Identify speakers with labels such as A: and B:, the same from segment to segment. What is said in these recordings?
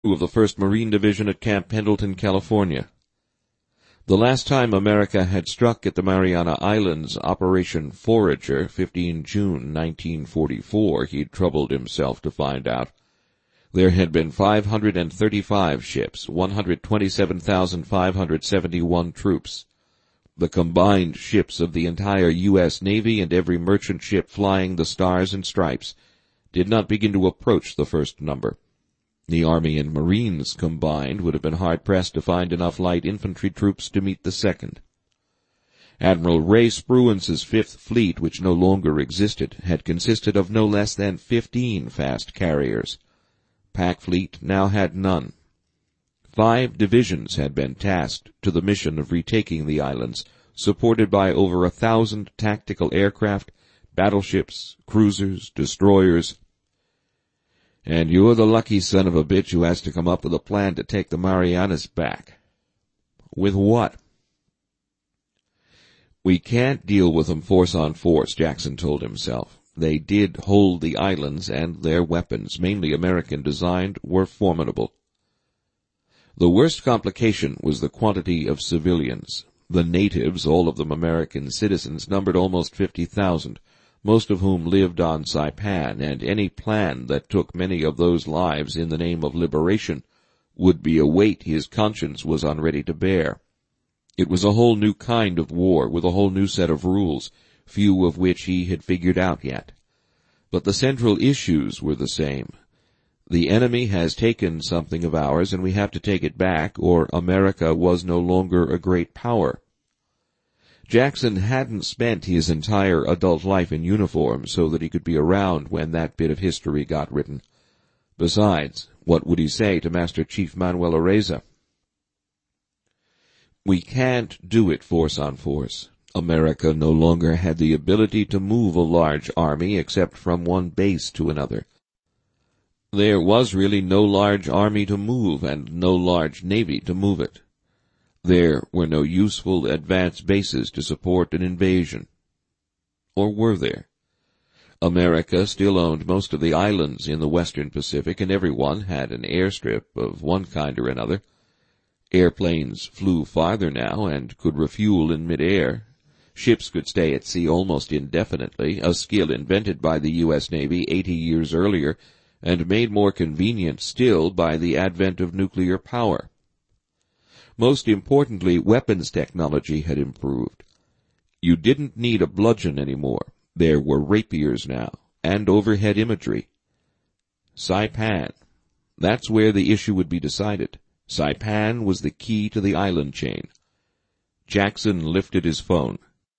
A: of the 1st Marine Division at Camp Pendleton, California. The last time America had struck at the Mariana Islands, Operation Forager, 15 June 1944, he'd troubled himself to find out. There had been 535 ships, 127,571 troops. The combined ships of the entire U.S. Navy and every merchant ship flying the Stars and Stripes did not begin to approach the first number. The Army and Marines combined would have been hard-pressed to find enough light infantry troops to meet the second. Admiral Ray Spruance's Fifth Fleet, which no longer existed, had consisted of no less than 15 fast carriers. Pac Fleet now had none. 5 divisions had been tasked to the mission of retaking the islands, supported by over 1,000 tactical aircraft, battleships, cruisers, destroyers. And you're the lucky son of a bitch who has to come up with a plan to take the Marianas back. With what? We can't deal with them force on force, Jackson told himself. They did hold the islands, and their weapons, mainly American-designed, were formidable. The worst complication was the quantity of civilians. The natives, all of them American citizens, numbered almost 50,000. Most of whom lived on Saipan, and any plan that took many of those lives in the name of liberation would be a weight his conscience was unready to bear. It was a whole new kind of war, with a whole new set of rules, few of which he had figured out yet. But the central issues were the same. The enemy has taken something of ours, and we have to take it back, or America was no longer a great power. Jackson hadn't spent his entire adult life in uniform so that he could be around when that bit of history got written. Besides, what would he say to Master Chief Manuel Oreza? We can't do it force on force. America no longer had the ability to move a large army except from one base to another. There was really no large army to move and no large navy to move it. There were no useful advanced bases to support an invasion. Or were there? America still owned most of the islands in the western Pacific, and everyone had an airstrip of one kind or another. Airplanes flew farther now and could refuel in mid-air. Ships could stay at sea almost indefinitely, a skill invented by the U.S. Navy 80 years earlier, and made more convenient still by the advent of nuclear power. Most importantly, weapons technology had improved. You didn't need a bludgeon anymore. There were rapiers now, and overhead imagery. Saipan. That's where the issue would be decided. Saipan was the key to the island chain. Jackson lifted his phone.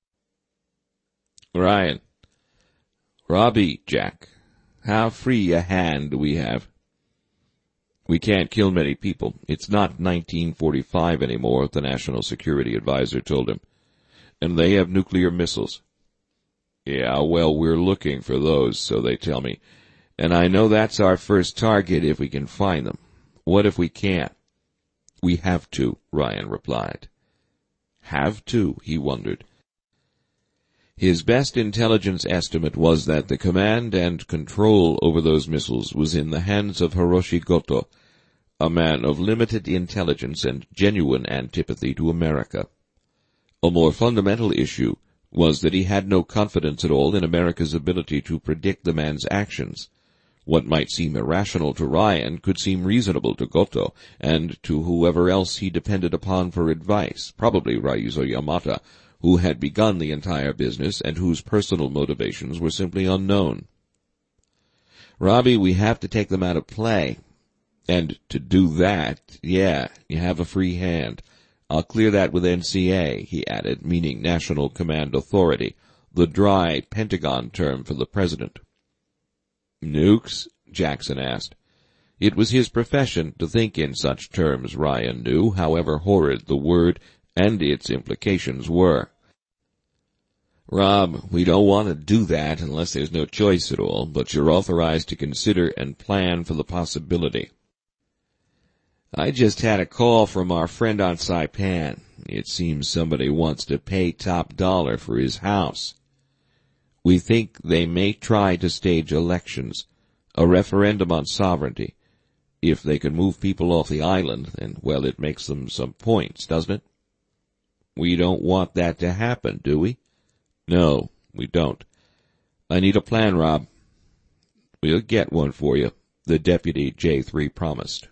A: Ryan. Robbie, Jack. How free a hand do we have? We can't kill many people. It's not 1945 anymore, the National Security Advisor told him. And they have nuclear missiles. Yeah, well, we're looking for those, so they tell me. And I know that's our first target if we can find them. What if we can't? We have to, Ryan replied. Have to, he wondered. His best intelligence estimate was that the command and control over those missiles was in the hands of Hiroshi Goto, a man of limited intelligence and genuine antipathy to America. A more fundamental issue was that he had no confidence at all in America's ability to predict the man's actions. What might seem irrational to Ryan could seem reasonable to Goto, and to whoever else he depended upon for advice, probably Raizo Yamata, who had begun the entire business and whose personal motivations were simply unknown. Robbie, we have to take them out of play. And to do that, yeah, you have a free hand. I'll clear that with NCA, he added, meaning National Command Authority, the dry Pentagon term for the president. Nukes? Jackson asked. It was his profession to think in such terms, Ryan knew, however horrid the word and its implications were. Rob, we don't want to do that unless there's no choice at all, but you're authorized to consider and plan for the possibility. I just had a call from our friend on Saipan. It seems somebody wants to pay top dollar for his house. We think they may try to stage elections, a referendum on sovereignty. If they can move people off the island, then, well, it makes them some points, doesn't it? We don't want that to happen, do we? No, we don't. I need a plan, Rob. We'll get one for you, the Deputy J3 promised.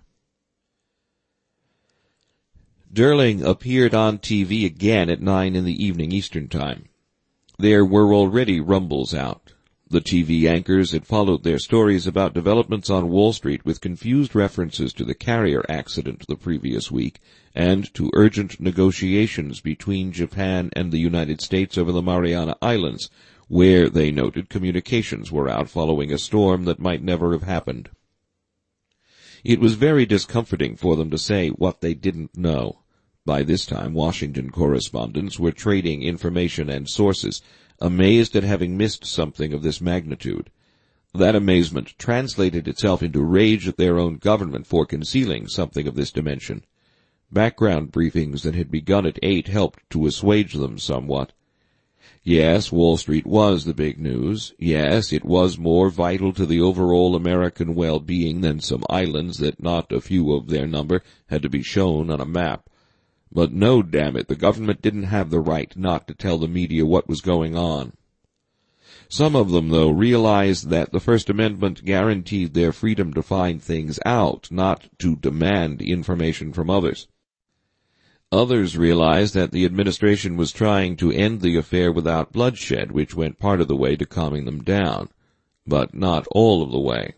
A: Durling appeared on TV again at 9 in the evening Eastern Time. There were already rumbles out. The TV anchors had followed their stories about developments on Wall Street with confused references to the carrier accident the previous week and to urgent negotiations between Japan and the United States over the Mariana Islands, where, they noted, communications were out following a storm that might never have happened. It was very discomforting for them to say what they didn't know. By this time, Washington correspondents were trading information and sources, amazed at having missed something of this magnitude. That amazement translated itself into rage at their own government for concealing something of this dimension. Background briefings that had begun at 8 helped to assuage them somewhat. Yes, Wall Street was the big news. Yes, it was more vital to the overall American well-being than some islands that not a few of their number had to be shown on a map. But no, damn it, the government didn't have the right not to tell the media what was going on. Some of them, though, realized that the First Amendment guaranteed their freedom to find things out, not to demand information from others. Others realized that the administration was trying to end the affair without bloodshed, which went part of the way to calming them down, but not all of the way.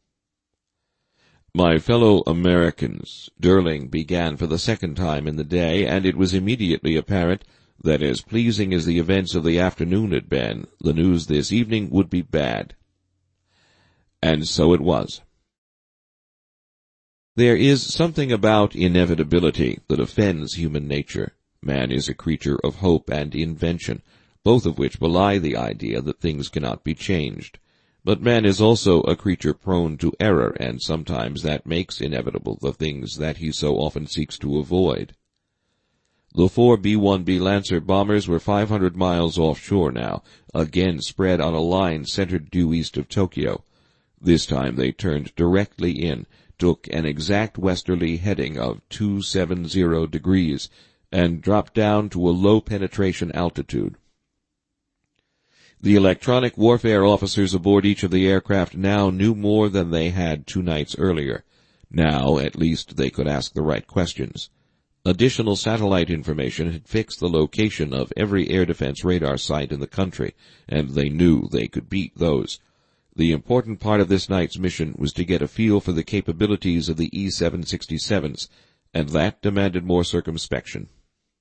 A: My fellow Americans, Durling began for the second time in the day, and it was immediately apparent that as pleasing as the events of the afternoon had been, the news this evening would be bad. And so it was. There is something about inevitability that offends human nature. Man is a creature of hope and invention, both of which belie the idea that things cannot be changed. But man is also a creature prone to error, and sometimes that makes inevitable the things that he so often seeks to avoid. The 4 B-1B Lancer bombers were 500 miles offshore now, again spread on a line centered due east of Tokyo. This time they turned directly in, took an exact westerly heading of 270 degrees, and dropped down to a low penetration altitude. The electronic warfare officers aboard each of the aircraft now knew more than they had 2 nights earlier. Now, at least, they could ask the right questions. Additional satellite information had fixed the location of every air defense radar site in the country, and they knew they could beat those. The important part of this night's mission was to get a feel for the capabilities of the E-767s, and that demanded more circumspection.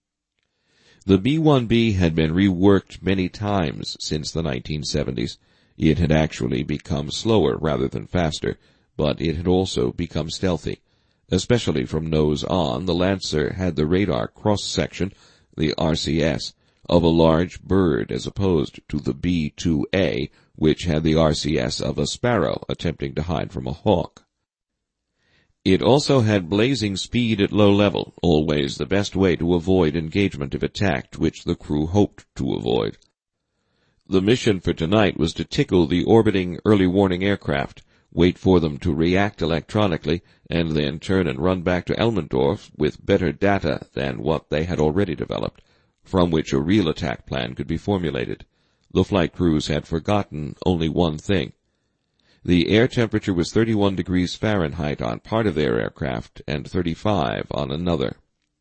A: The B-1B had been reworked many times since the 1970s. It had actually become slower rather than faster, but it had also become stealthy. Especially from nose on, the Lancer had the radar cross-section, the RCS, of a large bird as opposed to the B-2A, which had the RCS of a sparrow attempting to hide from a hawk. It also had blazing speed at low level, always the best way to avoid engagement if attacked, which the crew hoped to avoid. The mission for tonight was to tickle the orbiting early warning aircraft, wait for them to react electronically, and then turn and run back to Elmendorf with better data than what they had already developed, from which a real attack plan could be formulated. The flight crews had forgotten only one thing. The air temperature was 31 degrees Fahrenheit on part of their aircraft and 35 on another.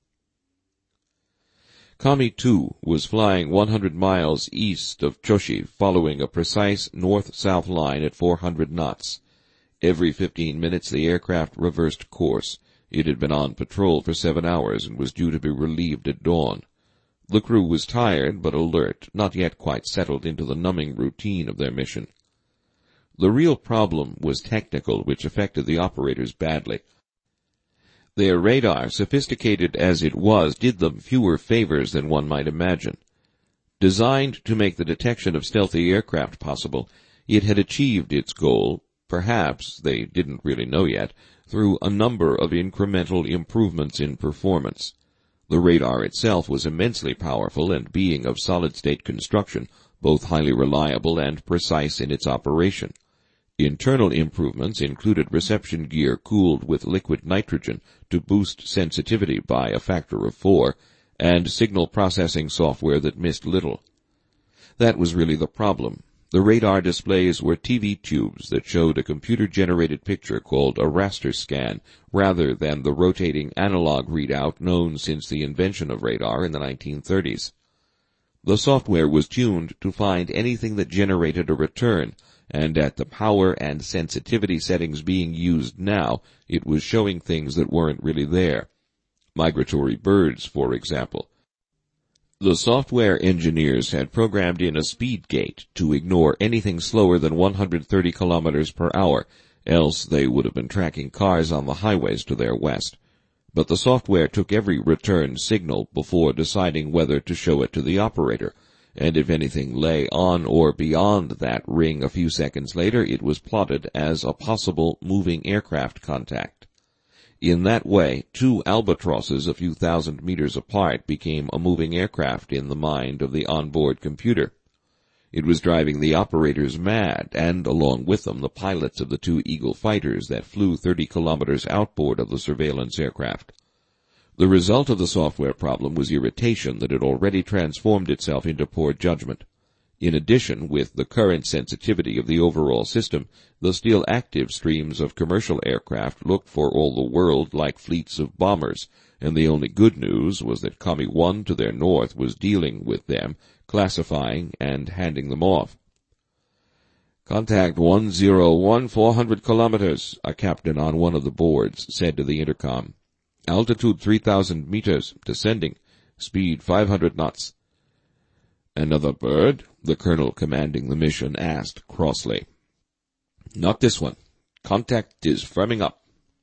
A: Kami-2 was flying 100 miles east of Choshi, following a precise north-south line at 400 knots. Every 15 minutes the aircraft reversed course. It had been on patrol for 7 hours and was due to be relieved at dawn. The crew was tired but alert, not yet quite settled into the numbing routine of their mission. The real problem was technical, which affected the operators badly. Their radar, sophisticated as it was, did them fewer favors than one might imagine. Designed to make the detection of stealthy aircraft possible, it had achieved its goal, perhaps, they didn't really know yet, through a number of incremental improvements in performance. The radar itself was immensely powerful, and being of solid-state construction, both highly reliable and precise in its operation. Internal improvements included reception gear cooled with liquid nitrogen to boost sensitivity by a factor of 4, and signal processing software that missed little. That was really the problem. The radar displays were TV tubes that showed a computer-generated picture called a raster scan, rather than the rotating analog readout known since the invention of radar in the 1930s. The software was tuned to find anything that generated a return, and at the power and sensitivity settings being used now, it was showing things that weren't really there. Migratory birds, for example. The software engineers had programmed in a speed gate to ignore anything slower than 130 kilometers per hour, else they would have been tracking cars on the highways to their west. But the software took every return signal before deciding whether to show it to the operator, and if anything lay on or beyond that ring a few seconds later, it was plotted as a possible moving aircraft contact. In that way, two albatrosses a few thousand meters apart became a moving aircraft in the mind of the onboard computer. It was driving the operators mad, and along with them the pilots of the two Eagle fighters that flew 30 kilometers outboard of the surveillance aircraft. The result of the software problem was irritation that had already transformed itself into poor judgment. In addition, with the current sensitivity of the overall system, the still active streams of commercial aircraft looked for all the world like fleets of bombers, and the only good news was that Kami 1 to their north was dealing with them, classifying and handing them off. "Contact 101 400 kilometers, a captain on one of the boards said to the intercom. "Altitude 3,000 meters, descending, speed 500 knots. "Another bird?" the colonel commanding the mission asked crossly. "Not this one. Contact is firming up."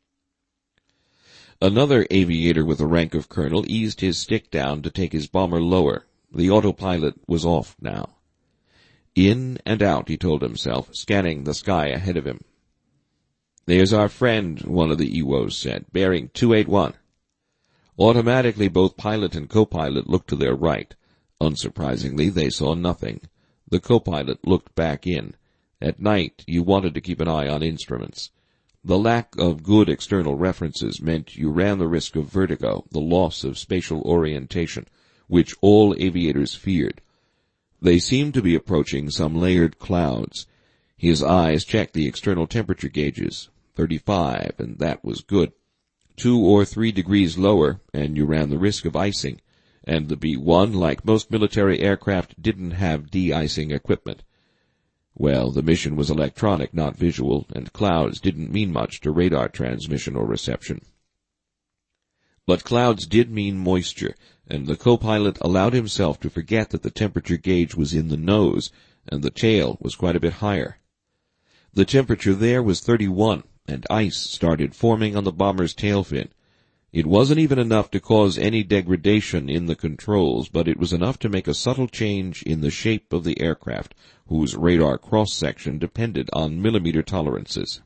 A: Another aviator with the rank of colonel eased his stick down to take his bomber lower. The autopilot was off now. In and out, he told himself, scanning the sky ahead of him. "There's our friend," one of the EWOs said, "bearing 281. Automatically, both pilot and co-pilot looked to their right. Unsurprisingly, they saw nothing. The co-pilot looked back in. At night, you wanted to keep an eye on instruments. The lack of good external references meant you ran the risk of vertigo, the loss of spatial orientation, which all aviators feared. They seemed to be approaching some layered clouds. His eyes checked the external temperature gauges. 35, and that was good. 2 or 3 degrees lower, and you ran the risk of icing. And the B-1, like most military aircraft, didn't have de-icing equipment. Well, the mission was electronic, not visual, and clouds didn't mean much to radar transmission or reception. But clouds did mean moisture, and the co-pilot allowed himself to forget that the temperature gauge was in the nose, and the tail was quite a bit higher. The temperature there was 31, and ice started forming on the bomber's tail fin. It wasn't even enough to cause any degradation in the controls, but it was enough to make a subtle change in the shape of the aircraft, whose radar cross-section depended on millimeter tolerances.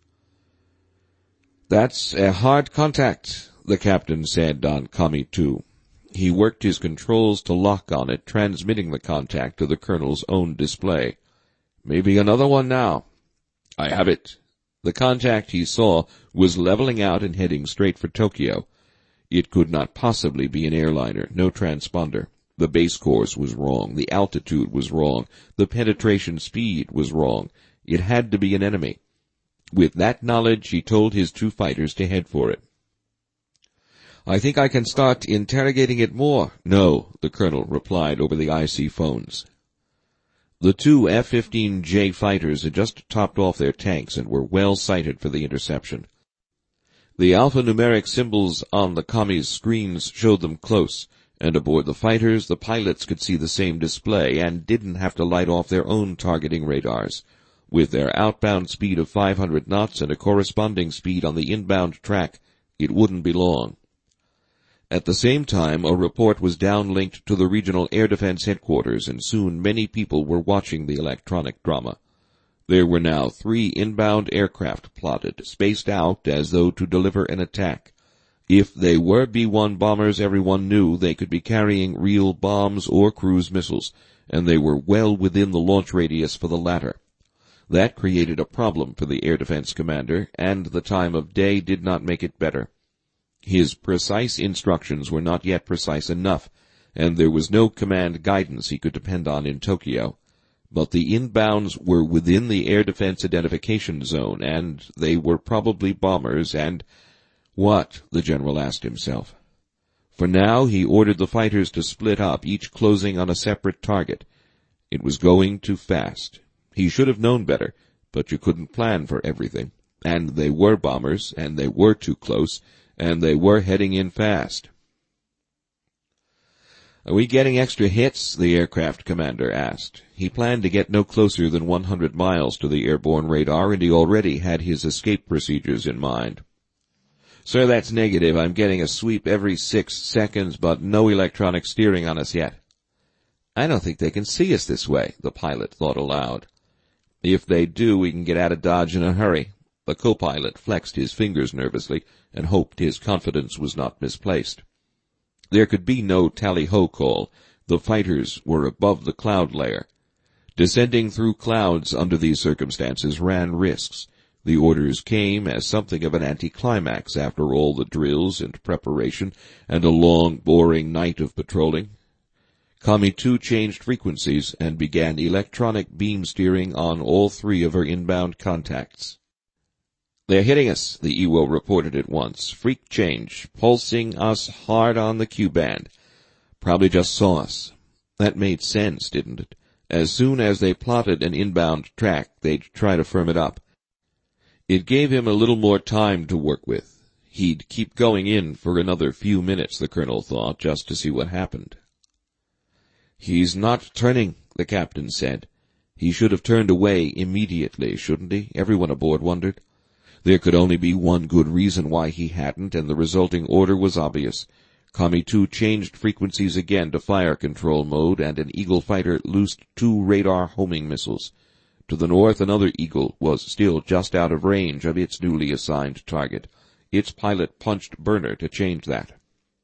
A: "That's a hard contact," the captain said on Kami 2. He worked his controls to lock on it, transmitting the contact to the colonel's own display. "Maybe another one now." "I have it." The contact he saw was leveling out and heading straight for Tokyo. It could not possibly be an airliner, no transponder. The base course was wrong, the altitude was wrong, the penetration speed was wrong. It had to be an enemy. With that knowledge, he told his two fighters to head for it. "I think I can start interrogating it more." "No," the colonel replied over the IC phones. The two F-15J fighters had just topped off their tanks and were well sighted for the interception. The alphanumeric symbols on the Kami's screens showed them close, and aboard the fighters the pilots could see the same display and didn't have to light off their own targeting radars. With their outbound speed of 500 knots and a corresponding speed on the inbound track, it wouldn't be long. At the same time, a report was downlinked to the regional air defense headquarters, and soon many people were watching the electronic drama. There were now 3 inbound aircraft plotted, spaced out as though to deliver an attack. If they were B-1 bombers, everyone knew they could be carrying real bombs or cruise missiles, and they were well within the launch radius for the latter. That created a problem for the air defense commander, and the time of day did not make it better. His precise instructions were not yet precise enough, and there was no command guidance he could depend on in Tokyo. But the inbounds were within the air defense identification zone, and they were probably bombers, and what? The general asked himself. For now, he ordered the fighters to split up, each closing on a separate target. It was going too fast. He should have known better, but you couldn't plan for everything. And they were bombers, and they were too close, and they were heading in fast. "Are we getting extra hits?" the aircraft commander asked. He planned to get no closer than 100 miles to the airborne radar, and he already had his escape procedures in mind. "Sir, that's negative. I'm getting a sweep every 6 seconds, but no electronic steering on us yet." "I don't think they can see us this way," the pilot thought aloud. "If they do, we can get out of Dodge in a hurry." The co-pilot flexed his fingers nervously and hoped his confidence was not misplaced. There could be no tally-ho call. The fighters were above the cloud layer. Descending through clouds under these circumstances ran risks. The orders came as something of an anticlimax after all the drills and preparation and a long, boring night of patrolling. Kami-2 changed frequencies and began electronic beam steering on all 3 of her inbound contacts. "They're hitting us," the EWO reported at once. "Freak change, pulsing us hard on the Q-band. Probably just saw us." That made sense, didn't it? As soon as they plotted an inbound track, they'd try to firm it up. It gave him a little more time to work with. He'd keep going in for another few minutes, the colonel thought, just to see what happened. "He's not turning," the captain said. He should have turned away immediately, shouldn't he? Everyone aboard wondered. There could only be one good reason why he hadn't, and the resulting order was obvious. Kami-2 changed frequencies again to fire control mode, and an Eagle fighter loosed 2 radar homing missiles. To the north, another Eagle was still just out of range of its newly assigned target. Its pilot punched burner to change that.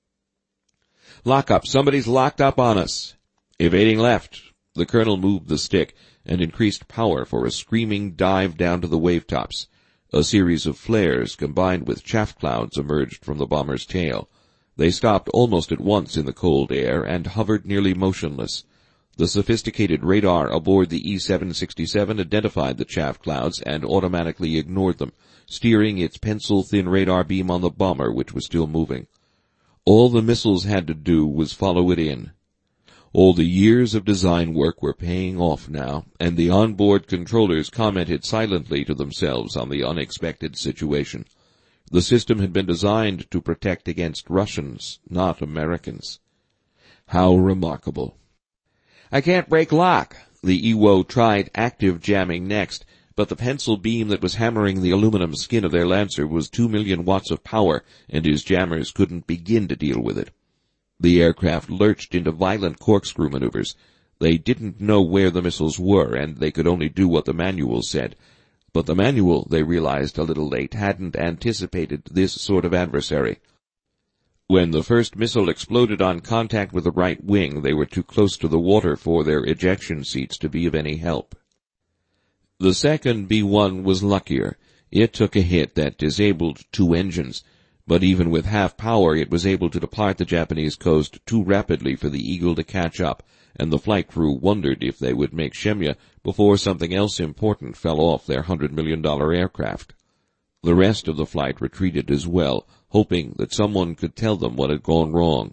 A: "Lock up! Somebody's locked up on us!" "Evading left." The colonel moved the stick and increased power for a screaming dive down to the wave tops. A series of flares combined with chaff clouds emerged from the bomber's tail. They stopped almost at once in the cold air and hovered nearly motionless. The sophisticated radar aboard the E-767 identified the chaff clouds and automatically ignored them, steering its pencil-thin radar beam on the bomber, which was still moving. All the missiles had to do was follow it in. All the years of design work were paying off now, and the onboard controllers commented silently to themselves on the unexpected situation. The system had been designed to protect against Russians, not Americans. How remarkable. "I can't break lock." The EWO tried active jamming next, but the pencil beam that was hammering the aluminum skin of their Lancer was 2 million watts of power, and his jammers couldn't begin to deal with it. The aircraft lurched into violent corkscrew maneuvers. They didn't know where the missiles were, and they could only do what the manual said. But the manual, they realized a little late, hadn't anticipated this sort of adversary. When the first missile exploded on contact with the right wing, they were too close to the water for their ejection seats to be of any help. The second B-1 was luckier. It took a hit that disabled 2 engines, but even with half power it was able to depart the Japanese coast too rapidly for the Eagle to catch up, and the flight crew wondered if they would make Shemya before something else important fell off their $100 million aircraft. The rest of the flight retreated as well, hoping that someone could tell them what had gone wrong.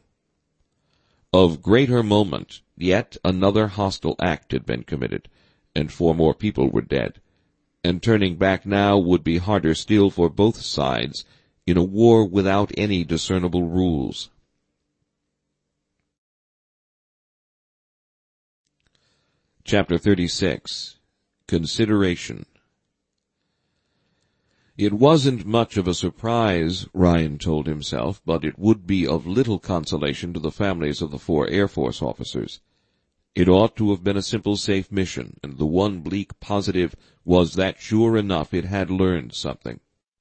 A: Of greater moment, yet another hostile act had been committed, and 4 more people were dead. And turning back now would be harder still for both sides, in a war without any discernible rules. Chapter 36. Consideration. It wasn't much of a surprise, Ryan told himself, but it would be of little consolation to the families of the 4 Air Force officers. It ought to have been a simple, safe mission, and the one bleak positive was that sure enough it had learned something.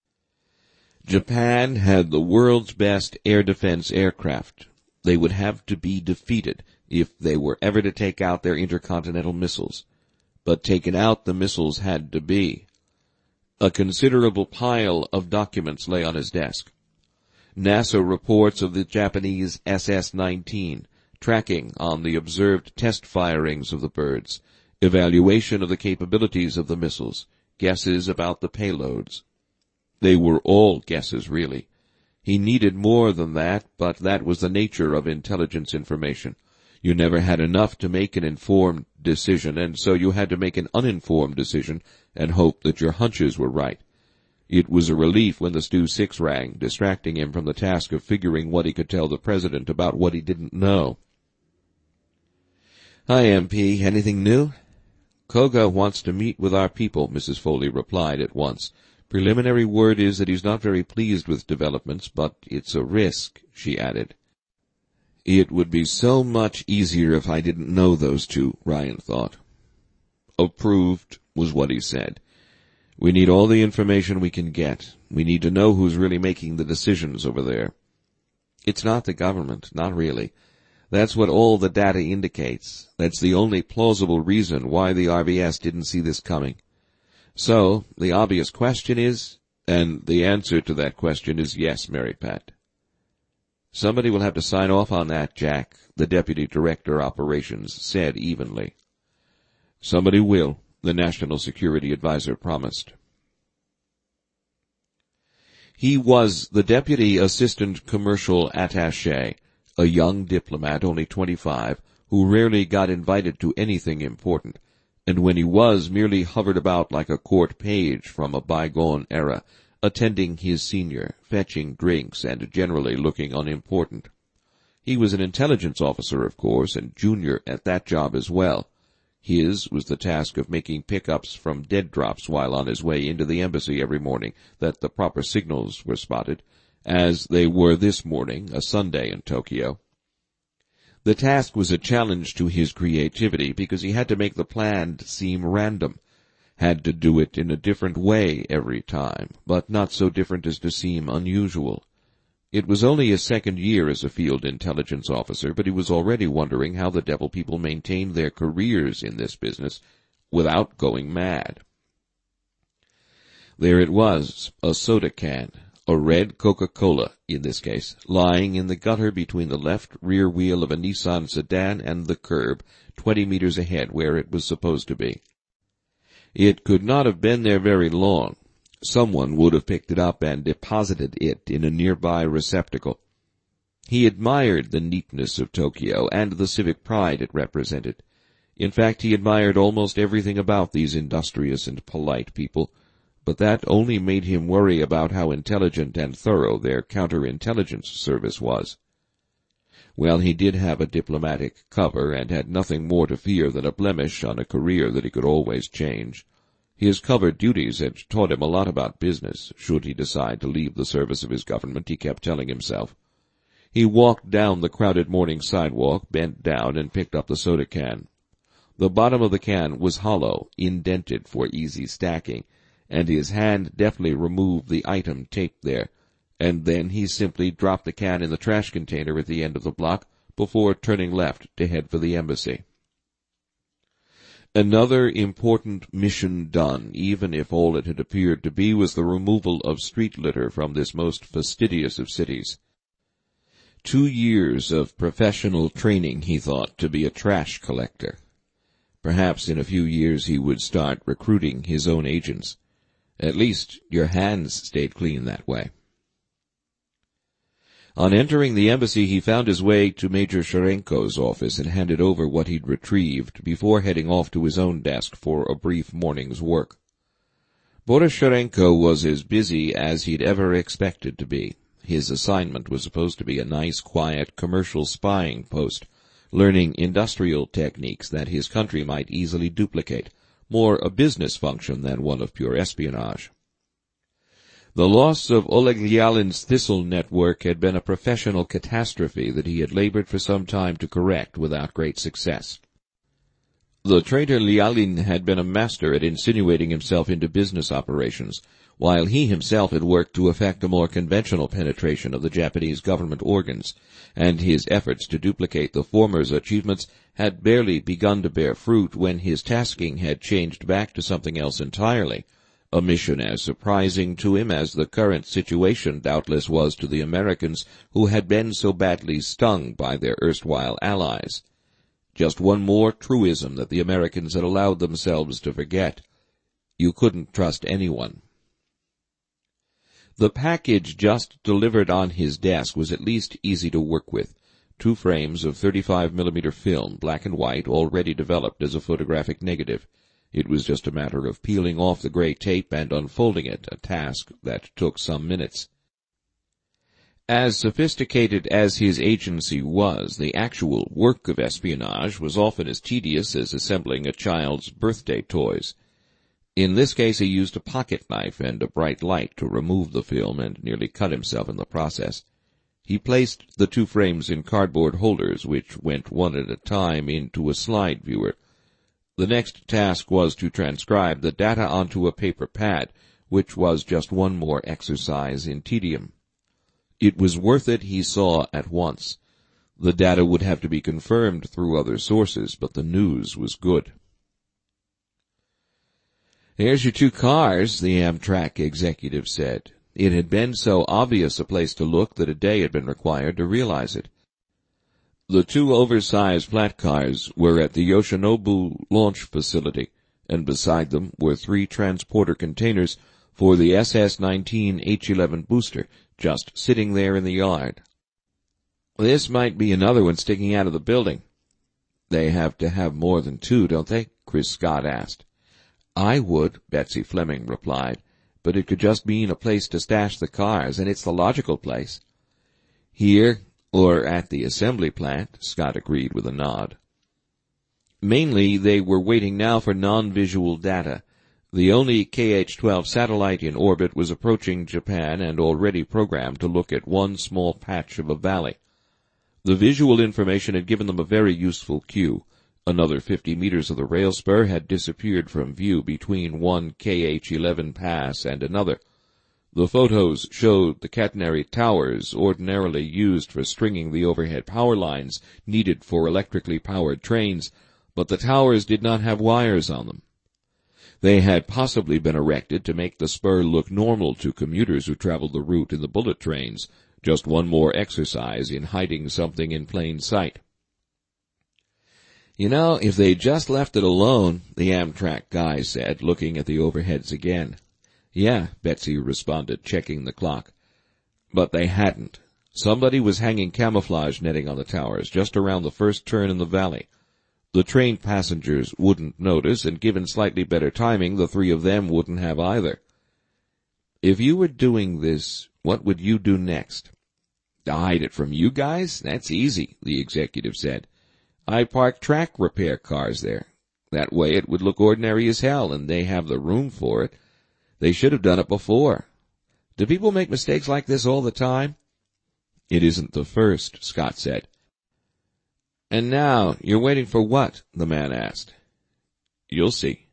A: Japan had the world's best air defense aircraft. They would have to be defeated if they were ever to take out their intercontinental missiles. but taken out the missiles had to be. A considerable pile of documents lay on his desk. NASA reports of the Japanese SS-19, tracking on the observed test firings of the birds, evaluation of the capabilities of the missiles, guesses about the payloads. They were all guesses, really. He needed more than that, but that was the nature of intelligence information. You never had enough to make an informed decision, and so you had to make an uninformed decision and hope that your hunches were right. It was a relief when the Stu-6 rang, distracting him from the task of figuring what he could tell the president about what he didn't know. "Hi, MP. Anything new?" "Koga wants to meet with our people," Mrs. Foley replied at once. "Preliminary word is that he's not very pleased with developments, but it's a risk," she added. It would be so much easier if I didn't know those two, Ryan thought. Approved was what he said. We need all the information we can get. We need to know who's really making the decisions over there. It's not the government, not really. That's what all the data indicates. That's the only plausible reason why the RBS didn't see this coming. So, the obvious question is, and the answer to that question is yes, Mary Pat. Somebody will have to sign off on that, Jack, the Deputy Director Operations said evenly. Somebody will, the National Security Advisor promised. He was the Deputy Assistant Commercial Attaché, a young diplomat, only 25, who rarely got invited to anything important, and when he was, merely hovered about like a court page from a bygone era, attending his senior, fetching drinks, and generally looking unimportant. He was an intelligence officer, of course, and junior at that job as well. His was the task of making pickups from dead drops while on his way into the embassy every morning, that the proper signals were spotted, as they were this morning, a Sunday in Tokyo. The task was a challenge to his creativity because he had to make the plan seem random, had to do it in a different way every time, but not so different as to seem unusual. It was only his second year as a field intelligence officer, but he was already wondering how the devil people maintained their careers in this business without going mad. There it was, a soda can, a red Coca-Cola in this case, lying in the gutter between the left rear wheel of a Nissan sedan and the curb, 20 meters ahead where it was supposed to be. It could not have been there very long. Someone would have picked it up and deposited it in a nearby receptacle. He admired the neatness of Tokyo and the civic pride it represented. In fact, he admired almost everything about these industrious and polite people, but that only made him worry about how intelligent and thorough their counterintelligence service was. Well, he did have a diplomatic cover and had nothing more to fear than a blemish on a career that he could always change. His covered duties had taught him a lot about business, should he decide to leave the service of his government, he kept telling himself. He walked down the crowded morning sidewalk, bent down, and picked up the soda can. The bottom of the can was hollow, indented for easy stacking, and his hand deftly removed the item taped there, and then he simply dropped the can in the trash container at the end of the block before turning left to head for the embassy. Another important mission done, even if all it had appeared to be was the removal of street litter from this most fastidious of cities. 2 years of professional training, he thought, to be a trash collector. Perhaps in a few years he would start recruiting his own agents. At least your hands stayed clean that way. On entering the embassy, he found his way to Major Sharenko's office and handed over what he'd retrieved before heading off to his own desk for a brief morning's work. Boris Sharenko was as busy as he'd ever expected to be. His assignment was supposed to be a nice, quiet, commercial spying post, learning industrial techniques that his country might easily duplicate, more a business function than one of pure espionage. The loss of Oleg Lyalin's Thistle network had been a professional catastrophe that he had labored for some time to correct without great success. The traitor Lyalin had been a master at insinuating himself into business operations, while he himself had worked to effect a more conventional penetration of the Japanese government organs, and his efforts to duplicate the former's achievements had barely begun to bear fruit when his tasking had changed back to something else entirely, a mission as surprising to him as the current situation doubtless was to the Americans who had been so badly stung by their erstwhile allies. Just one more truism that the Americans had allowed themselves to forget. You couldn't trust anyone. The package just delivered on his desk was at least easy to work with. 2 frames of 35mm film, black and white, already developed as a photographic negative. It was just a matter of peeling off the gray tape and unfolding it, a task that took some minutes. As sophisticated as his agency was, the actual work of espionage was often as tedious as assembling a child's birthday toys. In this case he used a pocket knife and a bright light to remove the film and nearly cut himself in the process. He placed the 2 frames in cardboard holders, which went one at a time into a slide viewer. The next task was to transcribe the data onto a paper pad, which was just one more exercise in tedium. It was worth it, he saw at once. The data would have to be confirmed through other sources, but the news was good. "Here's your 2 cars," the Amtrak executive said. It had been so obvious a place to look that a day had been required to realize it. The 2 oversized flat cars were at the Yoshinobu launch facility, and beside them were 3 transporter containers for the SS-19 H-11 booster, just sitting there in the yard. "This might be another one sticking out of the building." "They have to have more than 2, don't they?" Chris Scott asked. "I would," Betsy Fleming replied, "but it could just mean a place to stash the cars, and it's the logical place." "Here, or at the assembly plant," Scott agreed with a nod. Mainly, they were waiting now for non-visual data. The only KH-12 satellite in orbit was approaching Japan and already programmed to look at one small patch of a valley. The visual information had given them a very useful cue. Another 50 meters of the rail spur had disappeared from view between one KH-11 pass and another. The photos showed the catenary towers ordinarily used for stringing the overhead power lines needed for electrically powered trains, but the towers did not have wires on them. They had possibly been erected to make the spur look normal to commuters who traveled the route in the bullet trains, just one more exercise in hiding something in plain sight. "You know, if they'd just left it alone," the Amtrak guy said, looking at the overheads again. "Yeah," Betsy responded, checking the clock. "But they hadn't. Somebody was hanging camouflage netting on the towers, just around the first turn in the valley. The train passengers wouldn't notice, and given slightly better timing, the 3 of them wouldn't have either." "If you were doing this, what would you do next?" "To hide it from you guys? That's easy," the executive said. "I'd park track repair cars there. That way it would look ordinary as hell, and they have the room for it. They should have done it before. Do people make mistakes like this all the time?" "It isn't the first," Scott said. "And now, you're waiting for what?" the man asked. "You'll see."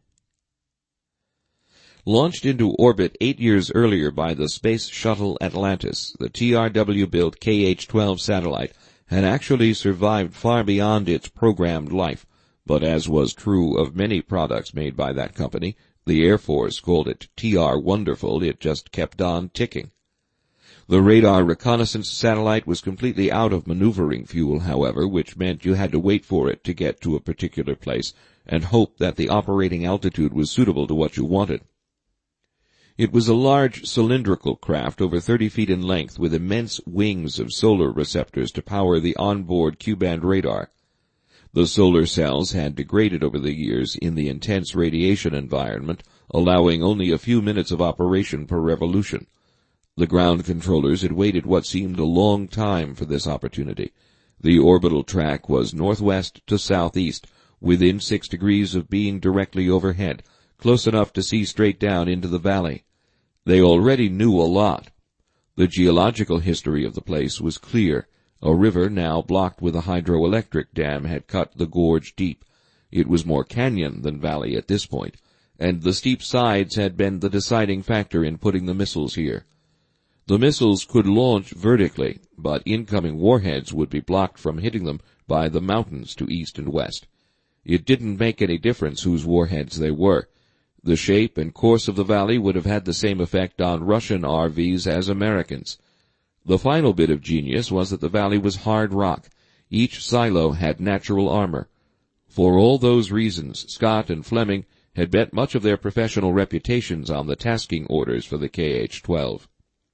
A: Launched into orbit 8 years earlier by the Space Shuttle Atlantis, the TRW-built KH-12 satellite had actually survived far beyond its programmed life, but as was true of many products made by that company, the Air Force called it TR Wonderful, it just kept on ticking. The radar reconnaissance satellite was completely out of maneuvering fuel, however, which meant you had to wait for it to get to a particular place and hope that the operating altitude was suitable to what you wanted. It was a large cylindrical craft over 30 feet in length with immense wings of solar receptors to power the onboard Q-band radar. The solar cells had degraded over the years in the intense radiation environment, allowing only a few minutes of operation per revolution. The ground controllers had waited what seemed a long time for this opportunity. The orbital track was northwest to southeast, within 6 degrees of being directly overhead, close enough to see straight down into the valley. They already knew a lot. The geological history of the place was clear. A river now blocked with a hydroelectric dam had cut the gorge deep. It was more canyon than valley at this point, and the steep sides had been the deciding factor in putting the missiles here. The missiles could launch vertically, but incoming warheads would be blocked from hitting them by the mountains to east and west. It didn't make any difference whose warheads they were. The shape and course of the valley would have had the same effect on Russian RVs as Americans. The final bit of genius was that the valley was hard rock. Each silo had natural armor. For all those reasons, Scott and Fleming had bet much of their professional reputations on the tasking orders for the KH-12.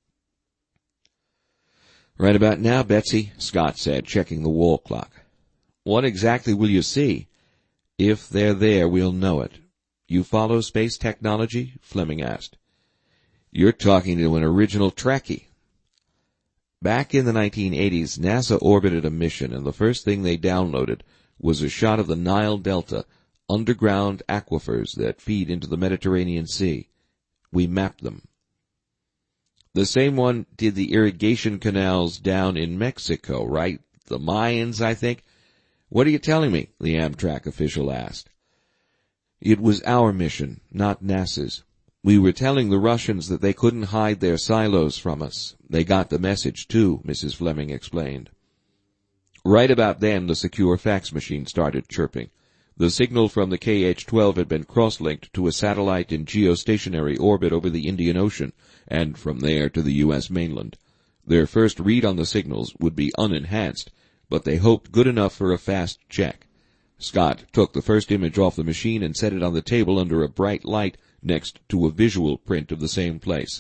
A: "Right about now, Betsy," Scott said, checking the wall clock. "What exactly will you see?" "If they're there, we'll know it." "You follow space technology?" Fleming asked. "You're talking to an original Trekkie." Back in the 1980s, NASA orbited a mission, and the first thing they downloaded was a shot of the Nile Delta, underground aquifers that feed into the Mediterranean Sea. We mapped them. The same one did the irrigation canals down in Mexico, right? The Mayans, I think. "What are you telling me?" the Amtrak official asked. "It was our mission, not NASA's. We were telling the Russians that they couldn't hide their silos from us. They got the message, too," Mrs. Fleming explained. Right about then, the secure fax machine started chirping. The signal from the KH-12 had been cross-linked to a satellite in geostationary orbit over the Indian Ocean, and from there to the U.S. mainland. Their first read on the signals would be unenhanced, but they hoped good enough for a fast check. Scott took the first image off the machine and set it on the table under a bright light next to a visual print of the same place.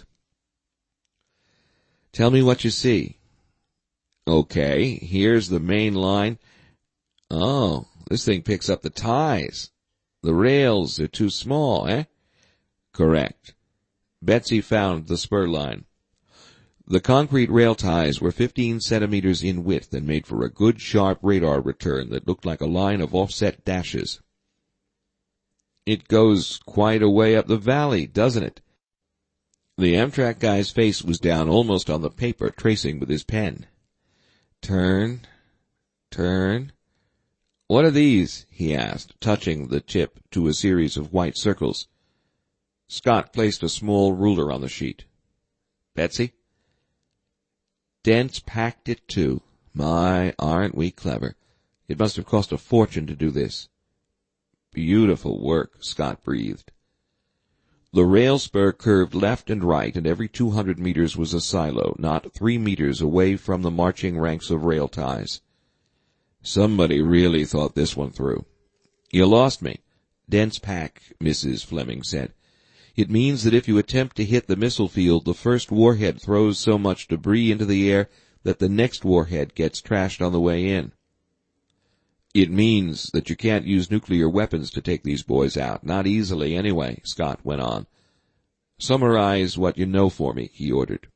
A: "Tell me what you see." "Okay, here's the main line. Oh, this thing picks up the ties. The rails are too small, eh?" "Correct." Betsy found the spur line. The concrete rail ties were 15 centimeters in width and made for a good sharp radar return that looked like a line of offset dashes. "It goes quite a way up the valley, doesn't it?" The Amtrak guy's face was down almost on the paper, tracing with his pen. "Turn, turn. What are these?" he asked, touching the tip to a series of white circles. Scott placed a small ruler on the sheet. "Betsy?" "Dent's packed it, too. My, aren't we clever. It must have cost a fortune to do this." "Beautiful work," Scott breathed. The rail spur curved left and right, and every 200 meters was a silo, not 3 meters away from the marching ranks of rail ties. "Somebody really thought this one through." "You lost me." "Dense pack," Mrs. Fleming said. "It means that if you attempt to hit the missile field, the first warhead throws so much debris into the air that the next warhead gets trashed on the way in." "It means that you can't use nuclear weapons to take these boys out. Not easily, anyway," Scott went on. "Summarize what you know for me," he ordered.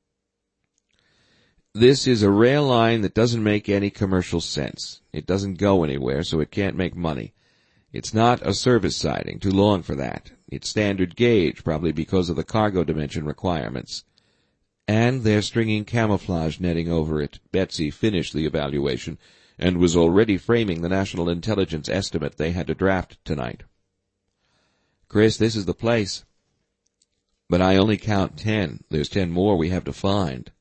A: "This is a rail line that doesn't make any commercial sense. It doesn't go anywhere, so it can't make money. It's not a service siding, too long for that. It's standard gauge, probably because of the cargo dimension requirements. And they're stringing camouflage netting over it." Betsy finished the evaluation and was already framing the national intelligence estimate they had to draft tonight. "Chris, this is the place." "But I only count 10. There's 10 more we have to find."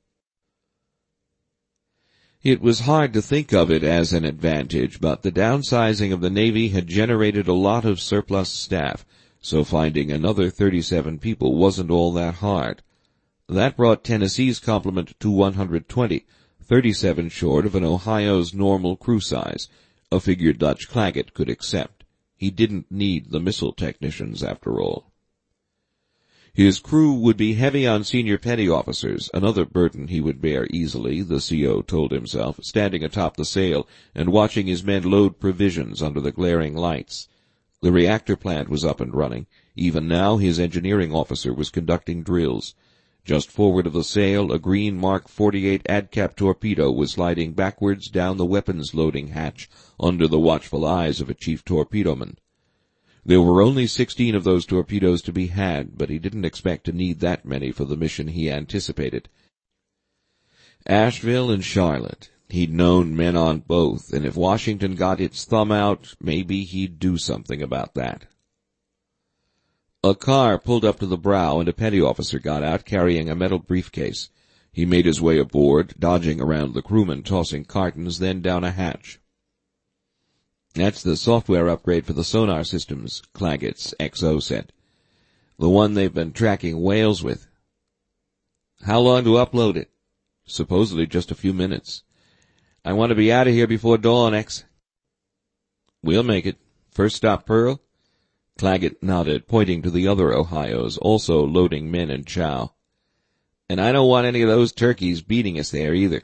A: It was hard to think of it as an advantage, but the downsizing of the Navy had generated a lot of surplus staff, so finding another 37 people wasn't all that hard. That brought Tennessee's complement to 120, 37 short of an Ohio's normal crew size, a figure Dutch Claggett could accept. He didn't need the missile technicians, after all. His crew would be heavy on senior petty officers, another burden he would bear easily, the CO told himself, standing atop the sail and watching his men load provisions under the glaring lights. The reactor plant was up and running. Even now his engineering officer was conducting drills. Just forward of the sail, a green Mark 48 ADCAP torpedo was sliding backwards down the weapons loading hatch under the watchful eyes of a chief torpedoman. There were only 16 of those torpedoes to be had, but he didn't expect to need that many for the mission he anticipated. Asheville and Charlotte. He'd known men on both, and if Washington got its thumb out, maybe he'd do something about that. A car pulled up to the brow, and a petty officer got out, carrying a metal briefcase. He made his way aboard, dodging around the crewmen, tossing cartons, then down a hatch. "That's the software upgrade for the sonar systems," Claggett's XO said. "The one they've been tracking whales with." "How long to upload it?" "Supposedly just a few minutes." "I want to be out of here before dawn, X." "We'll make it. First stop Pearl?" Claggett nodded, pointing to the other Ohios, also loading men and chow. "And I don't want any of those turkeys beating us there, either."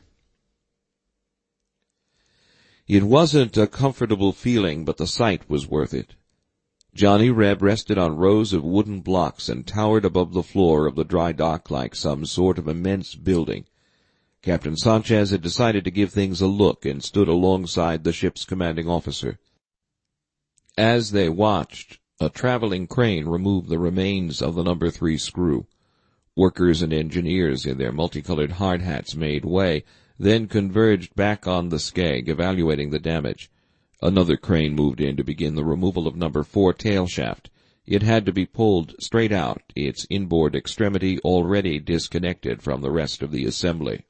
A: It wasn't a comfortable feeling, but the sight was worth it. Johnny Reb rested on rows of wooden blocks and towered above the floor of the dry dock like some sort of immense building. Captain Sanchez had decided to give things a look and stood alongside the ship's commanding officer. As they watched, a traveling crane removed the remains of the number 3 screw. Workers and engineers in their multicolored hard hats made way, then converged back on the skeg, evaluating the damage. Another crane moved in to begin the removal of number 4 tail shaft. It had to be pulled straight out, its inboard extremity already disconnected from the rest of the assembly.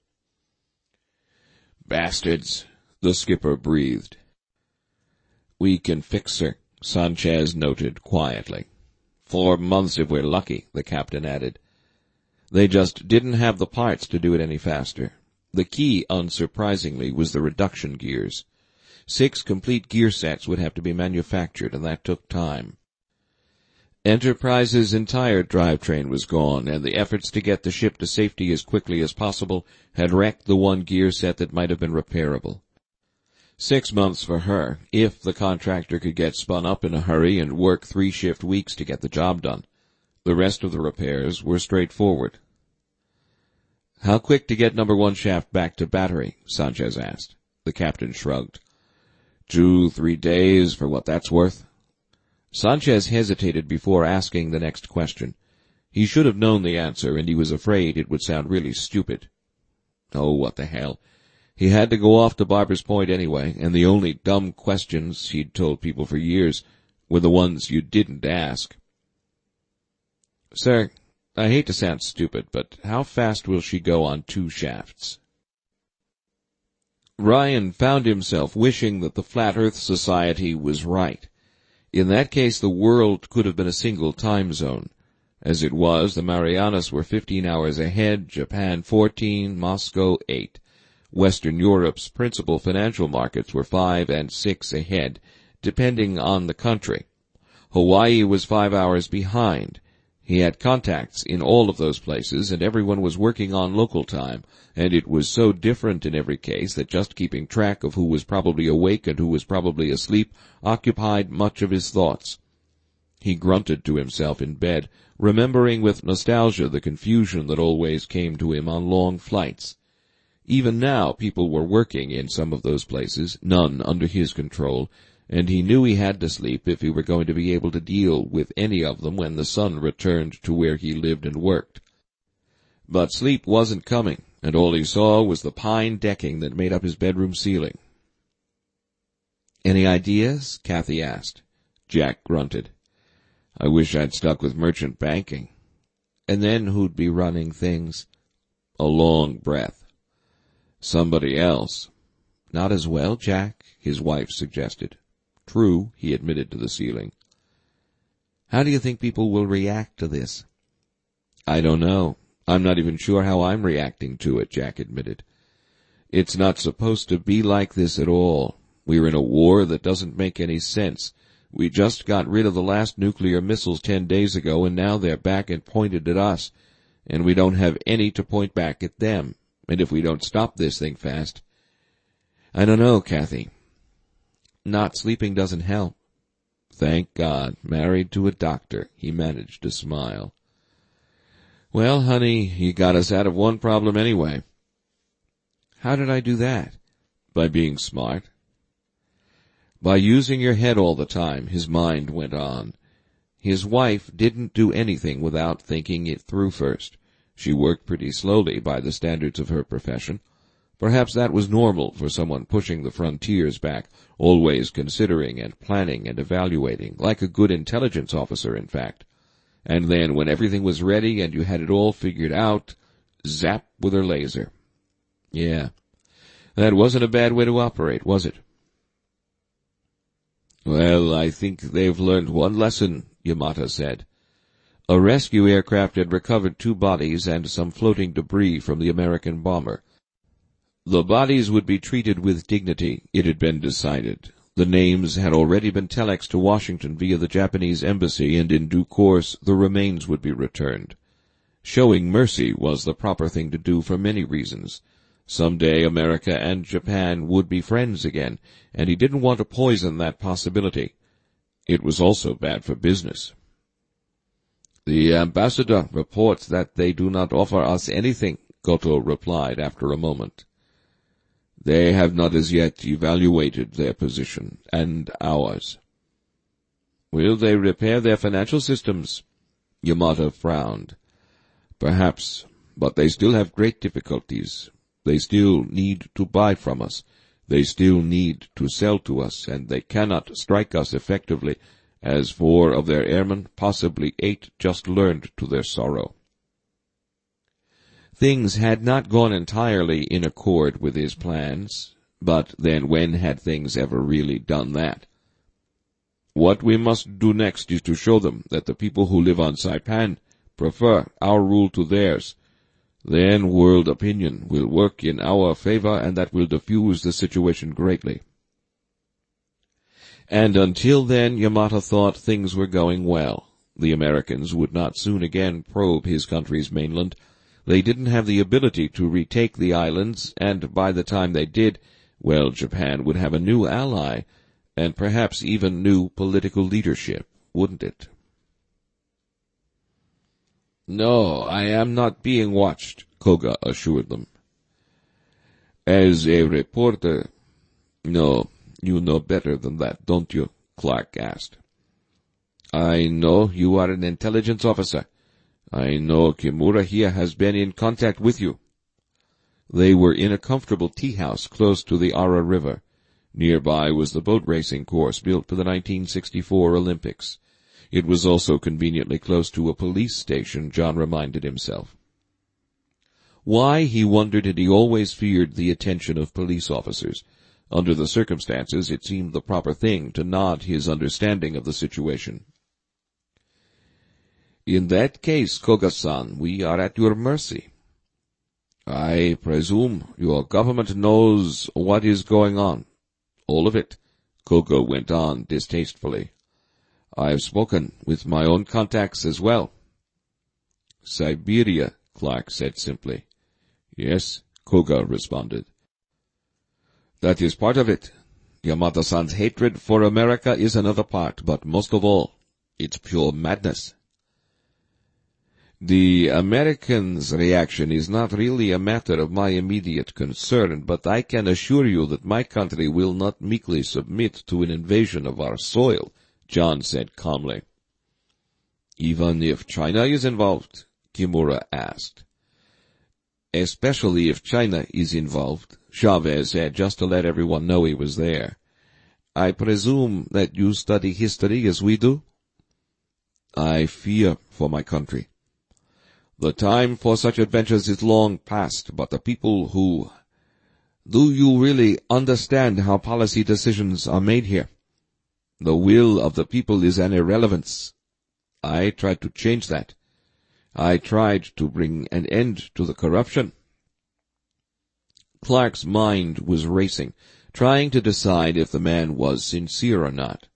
A: "Bastards," the skipper breathed. "We can fix her," Sanchez noted quietly. 4 months if we're lucky, the captain added. They just didn't have the parts to do it any faster. The key, unsurprisingly, was the reduction gears. 6 complete gear sets would have to be manufactured, and that took time. Enterprise's entire drivetrain was gone, and the efforts to get the ship to safety as quickly as possible had wrecked the one gear set that might have been repairable. 6 months for her, if the contractor could get spun up in a hurry and work 3-shift weeks to get the job done. The rest of the repairs were straightforward. "How quick to get number 1 shaft back to battery?" Sanchez asked. The captain shrugged. 2-3 days, for what that's worth." Sanchez hesitated before asking the next question. He should have known the answer, and he was afraid it would sound really stupid. Oh, what the hell. He had to go off to Barber's Point anyway, and the only dumb questions he'd told people for years were the ones you didn't ask. "Sir, I hate to sound stupid, but how fast will she go on 2 shafts?" Ryan found himself wishing that the Flat Earth Society was right. In that case, the world could have been a single time zone. As it was, the Marianas were 15 hours ahead, Japan 14, Moscow 8. Western Europe's principal financial markets were 5 and 6 ahead, depending on the country. Hawaii was 5 hours behind. He had contacts in all of those places, and everyone was working on local time, and it was so different in every case that just keeping track of who was probably awake and who was probably asleep occupied much of his thoughts. He grunted to himself in bed, remembering with nostalgia the confusion that always came to him on long flights. Even now people were working in some of those places, none under his control, and he knew he had to sleep if he were going to be able to deal with any of them when the sun returned to where he lived and worked. But sleep wasn't coming, and all he saw was the pine decking that made up his bedroom ceiling. "Any ideas?" Kathy asked. Jack grunted. "I wish I'd stuck with merchant banking." "And then who'd be running things?" A long breath. "Somebody else." "Not as well, Jack," his wife suggested. "True," he admitted to the ceiling. "How do you think people will react to this?" "I don't know. I'm not even sure how I'm reacting to it," Jack admitted. "It's not supposed to be like this at all. We're in a war that doesn't make any sense. We just got rid of the last nuclear missiles 10 days ago, and now they're back and pointed at us, and we don't have any to point back at them. And if we don't stop this thing fast—" "I don't know, Kathy. Not sleeping doesn't help." "Thank God. Married to a doctor." He managed to smile. "Well, honey, you got us out of one problem anyway." "How did I do that?" "By being smart." "By using your head all the time," his mind went on. His wife didn't do anything without thinking it through first. She worked pretty slowly by the standards of her profession. Perhaps that was normal for someone pushing the frontiers back, always considering and planning and evaluating, like a good intelligence officer, in fact. and then when everything was ready and you had it all figured out, zap with her laser. Yeah, that wasn't a bad way to operate, was it? Well, I think they've learned one lesson, Yamata said. A rescue aircraft had recovered 2 bodies and some floating debris from the American bomber. The bodies would be treated with dignity, it had been decided. The names had already been telexed to Washington via the Japanese embassy, and in due course the remains would be returned. Showing mercy was the proper thing to do for many reasons. Someday America and Japan would be friends again, and he didn't want to poison that possibility. It was also bad for business. The ambassador reports that they do not offer us anything, Goto replied after a moment. They have not as yet evaluated their position, and ours. Will they repair their financial systems? Yamata frowned. Perhaps, but they still have great difficulties. They still need to buy from us. They still need to sell to us, and they cannot strike us effectively, as 4 of their airmen, possibly 8, just learned to their sorrow. Things had not gone entirely in accord with his plans, but then when had things ever really done that? What we must do next is to show them that the people who live on Saipan prefer our rule to theirs. Then world opinion will work in our favor, and that will diffuse the situation greatly. And until then, Yamata thought things were going well. The Americans would not soon again probe his country's mainland. They didn't have the ability to retake the islands, and by the time they did, well, Japan would have a new ally, and perhaps even new political leadership, wouldn't it? No, I am not being watched, Koga assured them. As a reporter, no, you know better than that, don't you? Clark asked. I know you are an intelligence officer. I know Kimura here has been in contact with you. They were in a comfortable tea house close to the Ara River. Nearby was the boat racing course built for the 1964 Olympics. It was also conveniently close to a police station, John reminded himself. Why, he wondered, had he always feared the attention of police officers? Under the circumstances, it seemed the proper thing to nod his understanding of the situation. In that case, Koga-san, we are at your mercy. I presume your government knows what is going on. All of it, Koga went on distastefully. I have spoken with my own contacts as well. Siberia, Clark said simply. Yes, Koga responded. That is part of it. Yamata-san's hatred for America is another part, but most of all, it's pure madness. The Americans' reaction is not really a matter of my immediate concern, but I can assure you that my country will not meekly submit to an invasion of our soil, John said calmly. Even if China is involved? Kimura asked. Especially if China is involved, Chavez said, just to let everyone know he was there. I presume that you study history as we do? I fear for my country. The time for such adventures is long past, but the people who... Do you really understand how policy decisions are made here? The will of the people is an irrelevance. I tried to change that. I tried to bring an end to the corruption. Clark's mind was racing, trying to decide if the man was sincere or not.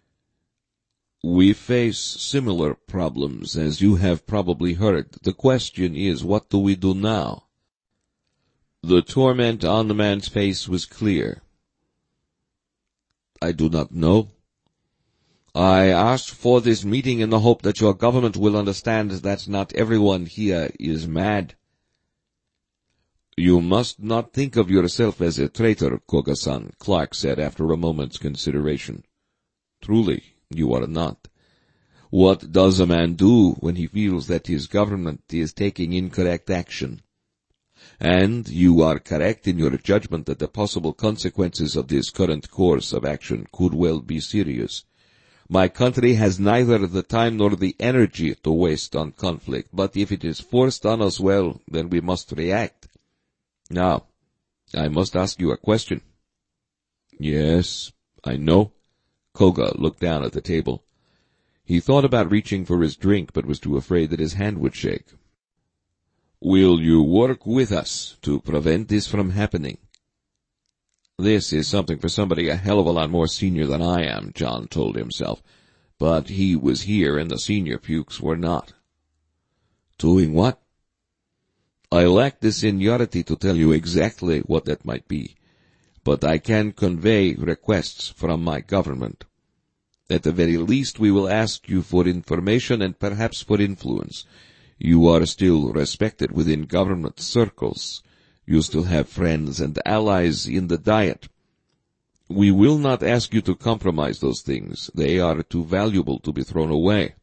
A: We face similar problems, as you have probably heard. The question is, what do we do now? The torment on the man's face was clear. I do not know. I asked for this meeting in the hope that your government will understand that not everyone here is mad. You must not think of yourself as a traitor, Koga-san, Clark said after a moment's consideration. Truly, you are not. What does a man do when he feels that his government is taking incorrect action? And you are correct in your judgment that the possible consequences of this current course of action could well be serious. My country has neither the time nor the energy to waste on conflict, but if it is forced on us, well, then we must react. Now, I must ask you a question. Yes, I know. Koga looked down at the table. He thought about reaching for his drink, but was too afraid that his hand would shake. Will you work with us to prevent this from happening? This is something for somebody a hell of a lot more senior than I am, John told himself. But he was here and the senior pukes were not. Doing what? I lack the seniority to tell you exactly what that might be, but I can convey requests from my government. At the very least, we will ask you for information and perhaps for influence. You are still respected within government circles. You still have friends and allies in the Diet. We will not ask you to compromise those things. They are too valuable to be thrown away.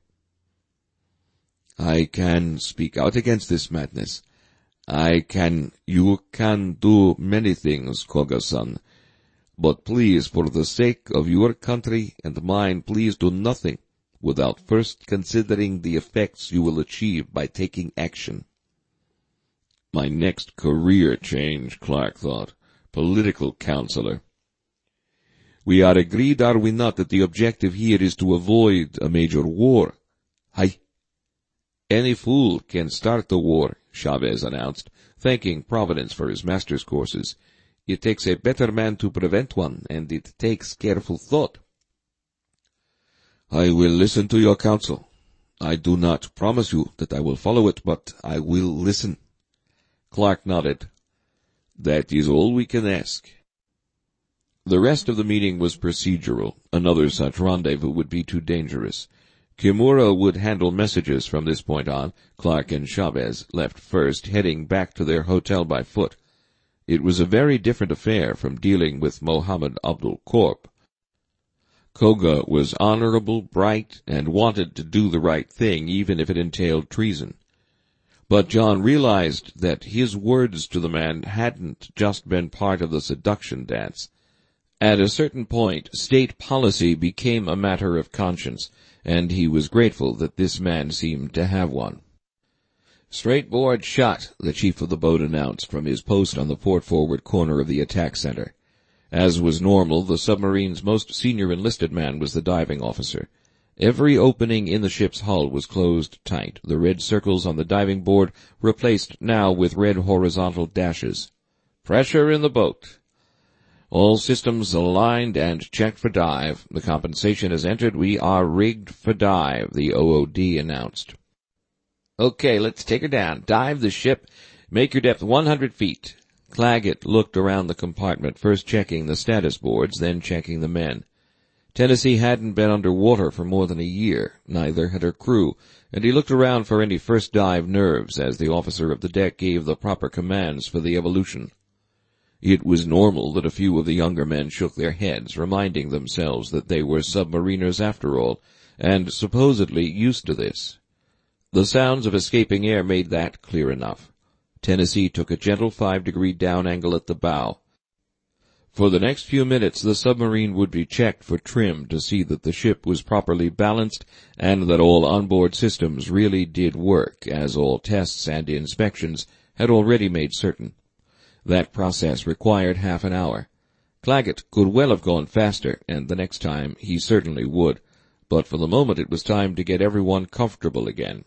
A: I can speak out against this madness. You can do many things, Koga-san. But please, for the sake of your country and mine, please do nothing without first considering the effects you will achieve by taking action. My next career change, Clark thought. Political counselor. We are agreed, are we not, that the objective here is to avoid a major war? Aye. Any fool can start a war, Chavez announced, thanking Providence for his master's courses. It takes a better man to prevent one, and it takes careful thought. I will listen to your counsel. I do not promise you that I will follow it, but I will listen. Clark nodded. That is all we can ask. The rest of the meeting was procedural. Another such rendezvous would be too dangerous. Kimura would handle messages from this point on. Clark and Chavez left first, heading back to their hotel by foot. It was a very different affair from dealing with Mohammed Abdul Corp. Koga was honorable, bright, and wanted to do the right thing, even if it entailed treason. But John realized that his words to the man hadn't just been part of the seduction dance. At a certain point, state policy became a matter of conscience, and he was grateful that this man seemed to have one. Straight board shot, the chief of the boat announced from his post on the port-forward corner of the attack center. As was normal, the submarine's most senior enlisted man was the diving officer. Every opening in the ship's hull was closed tight, the red circles on the diving board replaced now with red horizontal dashes. Pressure in the boat. All systems aligned and checked for dive. The compensation has entered. We are rigged for dive, the OOD announced. Okay, let's take her down. Dive the ship. Make your depth 100 feet. Claggett looked around the compartment, first checking the status boards, then checking the men. Tennessee hadn't been under water for more than a year. Neither had her crew, and he looked around for any first dive nerves as the officer of the deck gave the proper commands for the evolution. It was normal that a few of the younger men shook their heads, reminding themselves that they were submariners after all, and supposedly used to this. The sounds of escaping air made that clear enough. Tennessee took a gentle 5-degree down angle at the bow. For the next few minutes, the submarine would be checked for trim to see that the ship was properly balanced and that all onboard systems really did work, as all tests and inspections had already made certain. That process required half an hour. Claggett could well have gone faster, and the next time he certainly would, but for the moment it was time to get everyone comfortable again.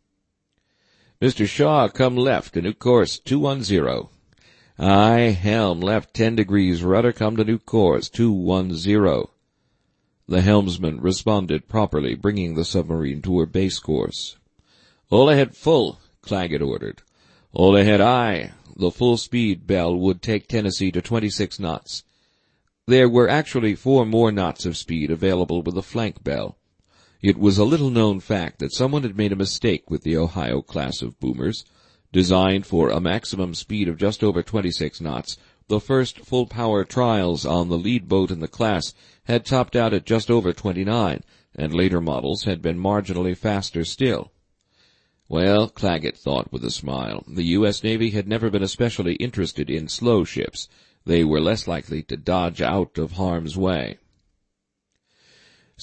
A: Mr. Shaw, come left, a new course, 210. Aye, helm, left 10 degrees, rudder, come to new course, 210. The helmsman responded properly, bringing the submarine to her base course. All ahead full, Claggett ordered. All ahead aye. The full speed bell would take Tennessee to 26 knots. There were actually 4 more knots of speed available with the flank bell. It was a little-known fact that someone had made a mistake with the Ohio class of boomers. Designed for a maximum speed of just over 26 knots, the first full-power trials on the lead boat in the class had topped out at just over 29, and later models had been marginally faster still. Well, Claggett thought with a smile, the U.S. Navy had never been especially interested in slow ships. They were less likely to dodge out of harm's way.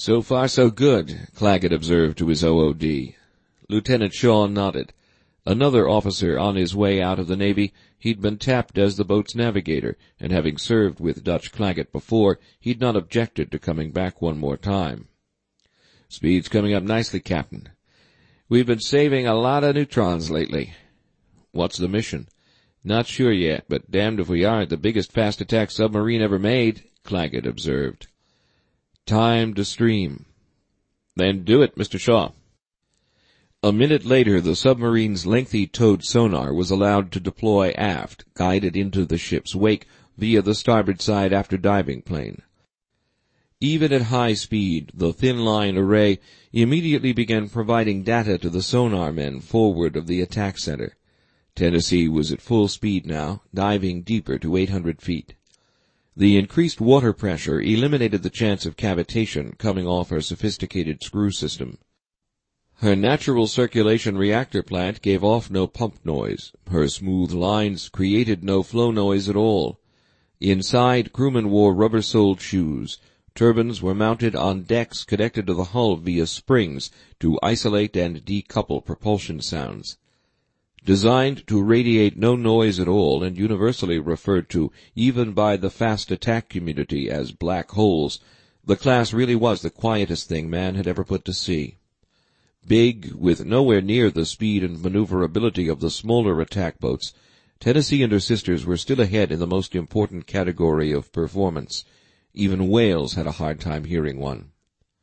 A: So far so good, Claggett observed to his OOD. Lieutenant Shaw nodded. Another officer on his way out of the Navy, he'd been tapped as the boat's navigator, and having served with Dutch Claggett before, he'd not objected to coming back one more time. Speed's coming up nicely, Captain. We've been saving a lot of neutrons lately. What's the mission? Not sure yet, but damned if we aren't the biggest fast attack submarine ever made, Claggett observed. Time to stream. Then do it, Mr. Shaw. A minute later, the submarine's lengthy towed sonar was allowed to deploy aft, guided into the ship's wake via the starboard side after diving plane. Even at high speed, the thin-line array immediately began providing data to the sonar men forward of the attack center. Tennessee was at full speed now, diving deeper to 800 feet. The increased water pressure eliminated the chance of cavitation coming off her sophisticated screw system. Her natural circulation reactor plant gave off no pump noise. Her smooth lines created no flow noise at all. Inside, crewmen wore rubber-soled shoes. Turbines were mounted on decks connected to the hull via springs to isolate and decouple propulsion sounds. Designed to radiate no noise at all and universally referred to even by the fast attack community as black holes, the class really was the quietest thing man had ever put to sea. Big, with nowhere near the speed and maneuverability of the smaller attack boats, Tennessee and her sisters were still ahead in the most important category of performance. Even whales had a hard time hearing one.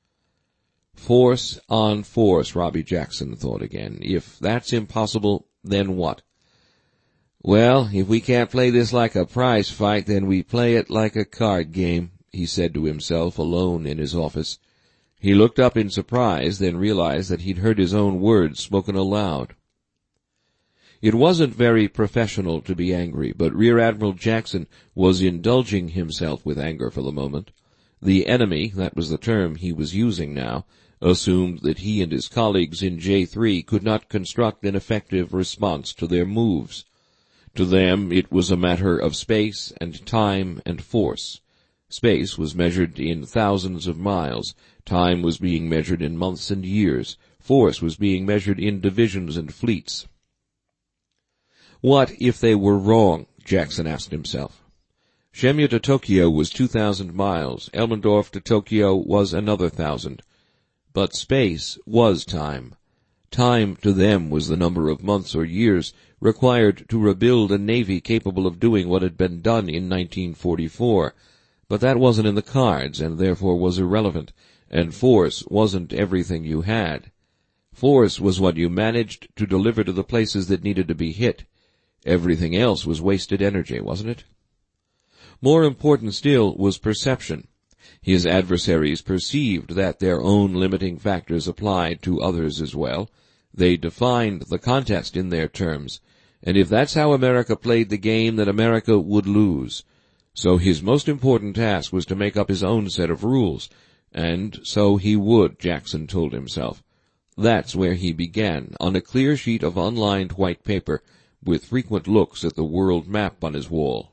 A: Force on force, Robbie Jackson thought again. If that's impossible, then what? Well, if we can't play this like a prize fight, then we play it like a card game, he said to himself, alone in his office. He looked up in surprise, then realized that he'd heard his own words spoken aloud. It wasn't very professional to be angry, but Rear Admiral Jackson was indulging himself with anger for the moment. The enemy, that was the term he was using now, assumed that he and his colleagues in J3 could not construct an effective response to their moves. To them, it was a matter of space and time and force. Space was measured in thousands of miles. Time was being measured in months and years. Force was being measured in divisions and fleets. What if they were wrong? Jackson asked himself. Shemya to Tokyo was 2,000 miles. Elmendorf to Tokyo was another 1,000. But space was time. Time to them was the number of months or years required to rebuild a navy capable of doing what had been done in 1944. But that wasn't in the cards, and therefore was irrelevant, and force wasn't everything you had. Force was what you managed to deliver to the places that needed to be hit. Everything else was wasted energy, wasn't it? More important still was perception. His adversaries perceived that their own limiting factors applied to others as well. They defined the contest in their terms, and if that's how America played the game, then America would lose. So his most important task was to make up his own set of rules, and so he would, Jackson told himself. That's where he began, on a clear sheet of unlined white paper, with frequent looks at the world map on his wall.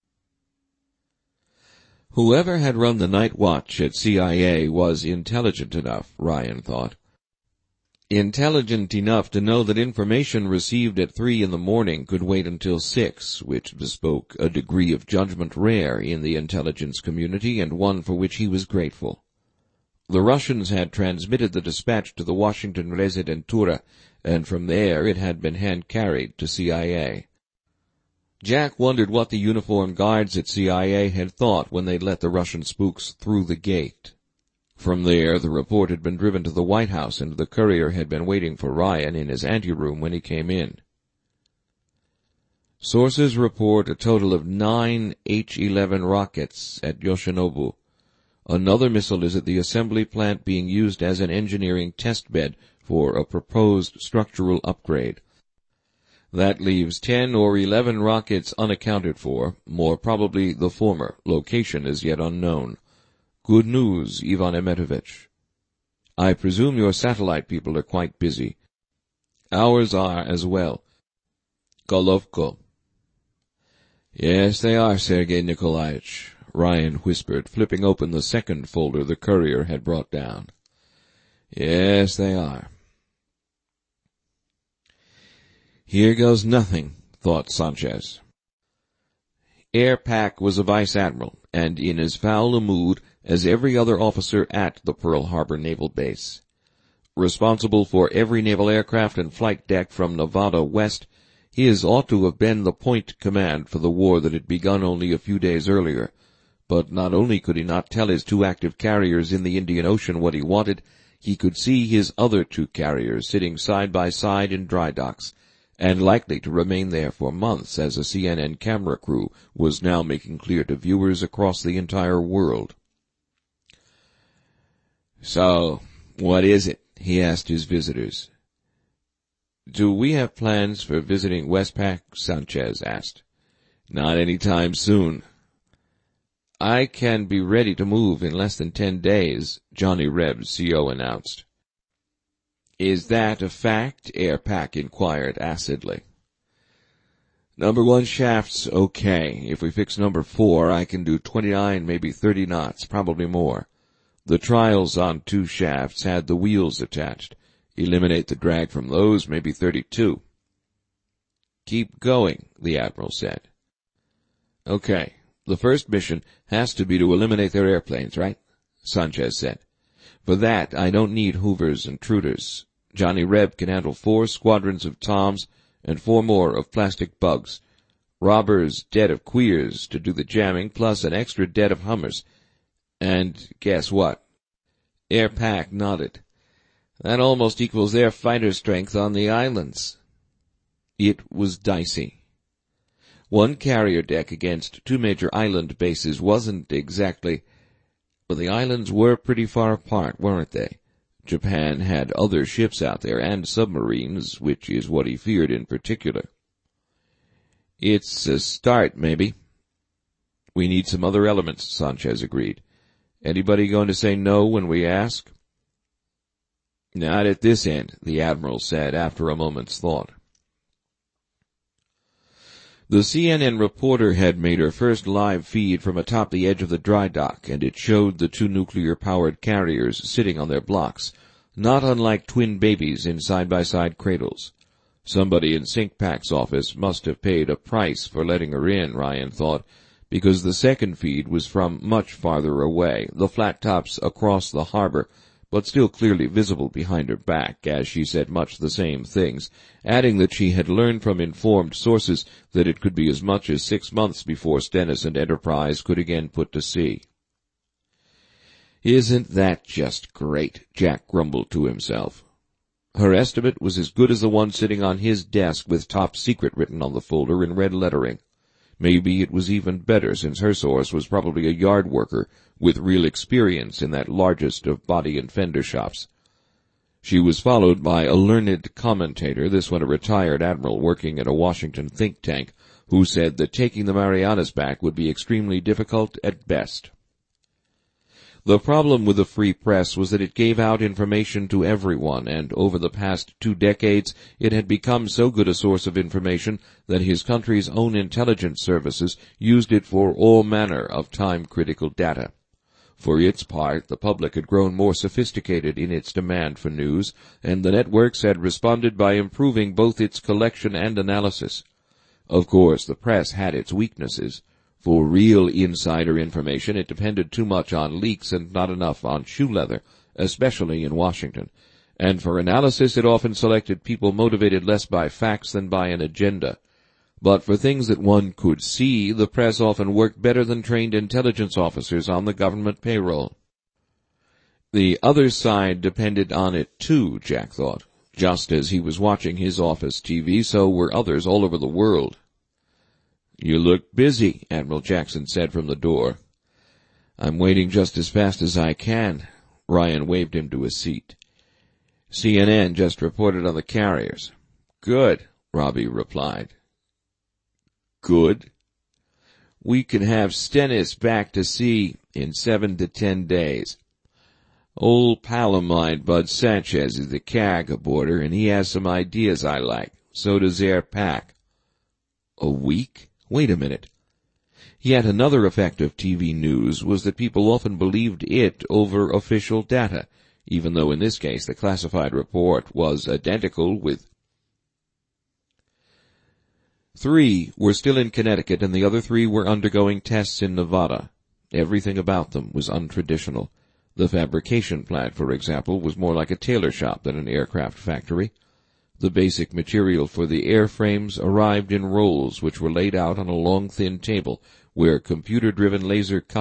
A: Whoever had run the night watch at CIA was intelligent enough, Ryan thought. Intelligent enough to know that information received at 3 in the morning could wait until 6, which bespoke a degree of judgment rare in the intelligence community and one for which he was grateful. The Russians had transmitted the dispatch to the Washington Residentura, and from there it had been hand-carried to CIA. Jack wondered what the uniformed guards at CIA had thought when they'd let the Russian spooks through the gate. From there, the report had been driven to the White House, and the courier had been waiting for Ryan in his anteroom when he came in. Sources report a total of 9 H-11 rockets at Yoshinobu. Another missile is at the assembly plant being used as an engineering test bed for a proposed structural upgrade. That leaves 10 or 11 rockets unaccounted for, more probably the former, location is yet unknown. Good news, Ivan Emetovich. I presume your satellite people are quite busy. Ours are as well. Golovko. Yes, they are, Sergei Nikolaevich. Ryan whispered, flipping open the second folder the courier had brought down. Yes, they are. Here goes nothing, thought Sanchez. Airpak was a vice-admiral, and in as foul a mood as every other officer at the Pearl Harbor Naval Base. Responsible for every naval aircraft and flight deck from Nevada west, his ought to have been the point command for the war that had begun only a few days earlier. But not only could he not tell his two active carriers in the Indian Ocean what he wanted, he could see his other two carriers sitting side by side in dry docks, and likely to remain there for months, as a CNN camera crew was now making clear to viewers across the entire world. So, what is it? He asked his visitors. Do we have plans for visiting Westpac? Sanchez asked. Not any time soon. I can be ready to move in less than 10 days, Johnny Reb's CO announced. Is that a fact? Airpak inquired acidly. Number 1 shaft's okay. If we fix number 4, I can do 29, maybe 30 knots, probably more. The trials on 2 shafts had the wheels attached. Eliminate the drag from those, maybe 32. Keep going, the Admiral said. Okay, the first mission has to be to eliminate their airplanes, right? Sanchez said. For that, I don't need Hoovers and Truders. Johnny Reb can handle 4 squadrons of Toms and 4 more of plastic bugs. Robbers, dead of queers to do the jamming, plus an extra dead of Hummers. And guess what? Airpak nodded. That almost equals their fighter strength on the islands. It was dicey. 1 carrier deck against 2 major island bases wasn't exactly... But the islands were pretty far apart, weren't they? Japan had other ships out there, and submarines, which is what he feared in particular. It's a start, maybe. We need some other elements, Sanchez agreed. Anybody going to say no when we ask? Not at this end, the Admiral said after a moment's thought. The CNN reporter had made her first live feed from atop the edge of the dry dock, and it showed the 2 nuclear-powered carriers sitting on their blocks, not unlike twin babies in side-by-side cradles. Somebody in Sinkpak's office must have paid a price for letting her in, Ryan thought, because the second feed was from much farther away, the flat tops across the harbor, but still clearly visible behind her back, as she said much the same things, adding that she had learned from informed sources that it could be as much as 6 months before Stennis and Enterprise could again put to sea. Isn't that just great? Jack grumbled to himself. Her estimate was as good as the one sitting on his desk with Top Secret written on the folder in red lettering. Maybe it was even better, since her source was probably a yard worker with real experience in that largest of body and fender shops. She was followed by a learned commentator, this one a retired admiral working at a Washington think tank, who said that taking the Marianas back would be extremely difficult at best. The problem with the free press was that it gave out information to everyone, and over the past 2 decades it had become so good a source of information that his country's own intelligence services used it for all manner of time-critical data. For its part, the public had grown more sophisticated in its demand for news, and the networks had responded by improving both its collection and analysis. Of course, the press had its weaknesses. For real insider information, it depended too much on leaks and not enough on shoe leather, especially in Washington. And for analysis, it often selected people motivated less by facts than by an agenda. But for things that one could see, the press often worked better than trained intelligence officers on the government payroll. The other side depended on it too, Jack thought. Just as he was watching his office TV, so were others all over the world. You look busy, Admiral Jackson said from the door. I'm waiting just as fast as I can. Ryan waved him to a seat. CNN just reported on the carriers. Good, Robbie replied. Good? We can have Stennis back to sea in 7 to 10 days. Old pal of mine, Bud Sanchez, is the CAG aboard her, and he has some ideas I like. So does Airpak. A week? Wait a minute. Yet another effect of TV news was that people often believed it over official data, even though in this case the classified report was identical with. 3 were still in Connecticut, and the other 3 were undergoing tests in Nevada. Everything about them was untraditional. The fabrication plant, for example, was more like a tailor shop than an aircraft factory. The basic material for the airframes arrived in rolls which were laid out on a long, thin table where computer-driven laser